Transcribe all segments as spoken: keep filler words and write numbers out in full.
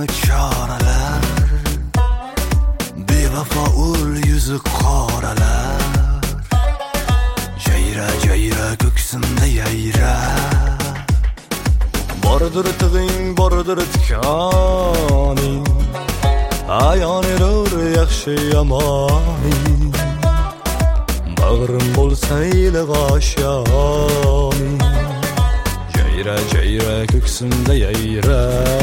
choralar, bevafo ul yuzi qoralar. Jayra jayra ko'ksimda yayra, bordir tig'ing, bordir tikoning, ayon erur yaxshi yomoning. Bag'rim bo'lsa iliq oshoning, jayra jayra ko'ksimda yayra.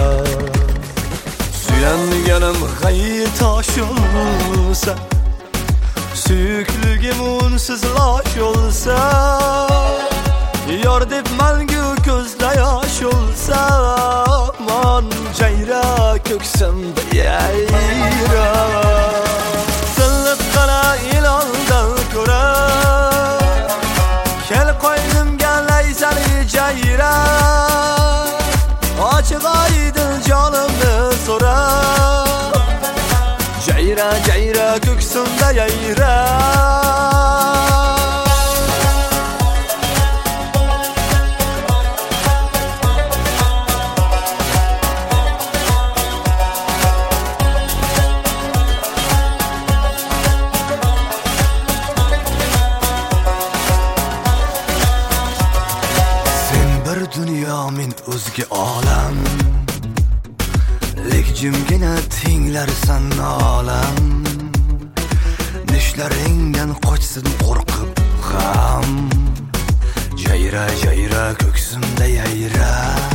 Suyanganim g'ayr tosh olsa, suyukligim unsiz losh olsa, yor deb mangu ko'zda yosh olsa, mon jayra ko'ksimda yayra. Silliq qara ilondan ko'ra, kel qo'ynimga layzali jayra. Ochiq oydin jonimni so'ra, jayra jayra ko'ksimda yayra. Dunyo men o'zga olam, lek jimgina tinglarsan olam. Nishlaringdan qochsin qo'rqib g'am, jayra jayra ko'ksimda yayra.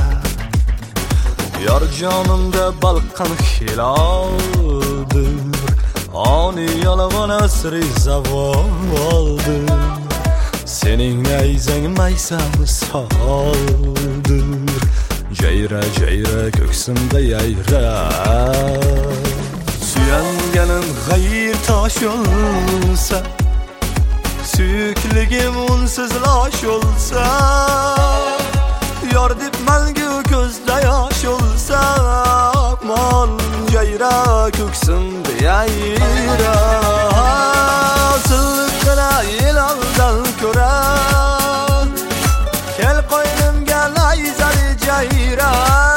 Yor jonimda balqan hiloldir, oni yolg'on asri zavoldir. Sening nayzang maysam soldir, jayra jayra ko'ksimda yayra. Suyanganim g'ayr tosh olsa, suyukligim unsiz losh olsa, yor deb mangu ko'zda yosh olsa, mon jayra ko'ksimda yayra. Silliqqina ilondan ko'ra, kel qo'ynimga layzali jayra.